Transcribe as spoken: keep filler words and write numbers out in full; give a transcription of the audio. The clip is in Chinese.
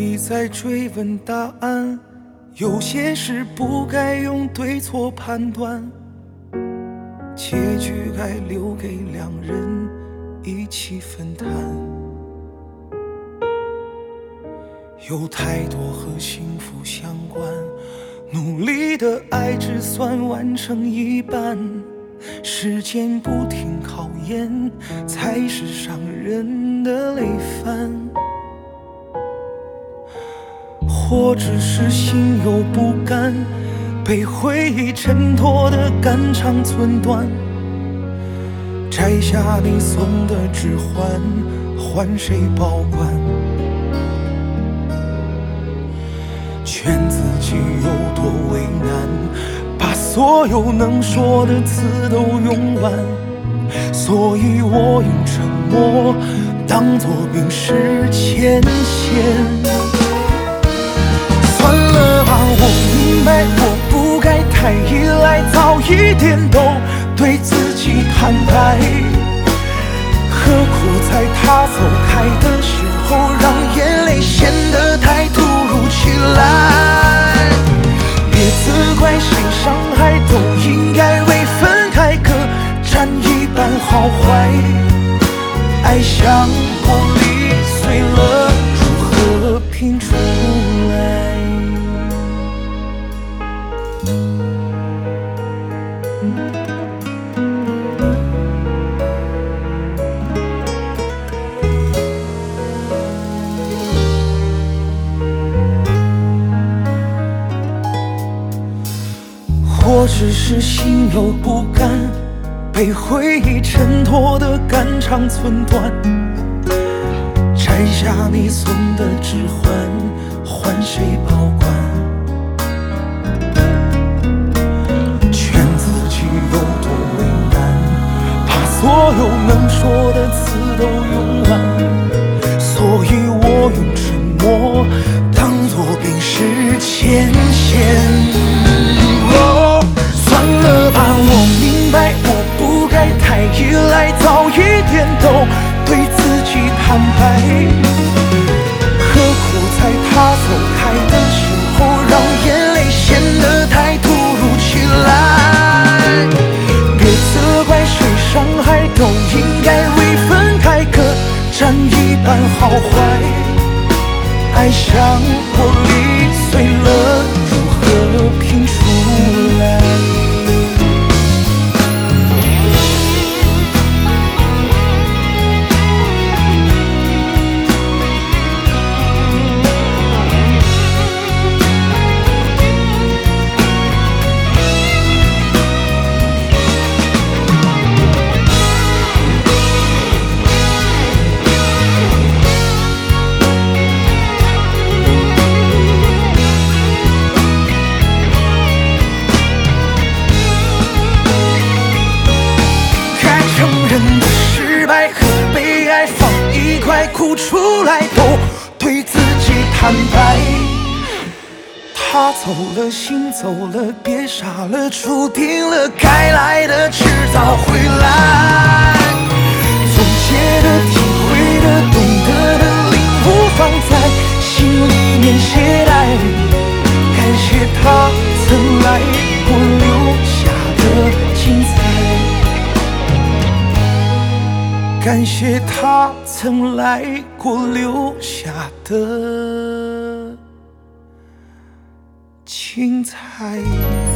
必再追问答案，有些事不该用对错判断，结局该留给两人一起分担。有太多和幸福相关，努力的爱只算完成一半，时间不停考验，才是伤人的累犯。或只是心有不甘，被回忆衬托的肝肠寸断，摘下你送的指环，换谁保管？劝自己有多为难，把所有能说的词都用完，所以我用沉默当作冰释前嫌。算了吧，我明白我不该太依赖，早一点都对自己坦白，何苦在他走开的时候让眼泪显得太突如其来？别责怪谁伤害，都应该为分开各占一半好坏。爱像玻璃碎了，如何拼出来？或只是心有不甘，被回忆衬托的肝肠寸断，摘下你送的指环，换谁保管？劝自己有多为难，把所有能说的词都用完，所以我用沉默当作冰释前嫌。算了吧，我明白我不该太依赖，早一点都对自己坦白，何苦在他走开的时候让眼泪显得太突如其来？别责怪谁伤害，都应该为分开各占一半好坏。爱像玻璃碎了，如何拼出来？哭出来都对自己坦白，他走了，心走了，别傻了，注定了该来的迟早会来。总结的、体会的、懂得的、领悟放在心里面携带，感谢他曾来过留下的精彩，感谢他曾来过留下的精彩。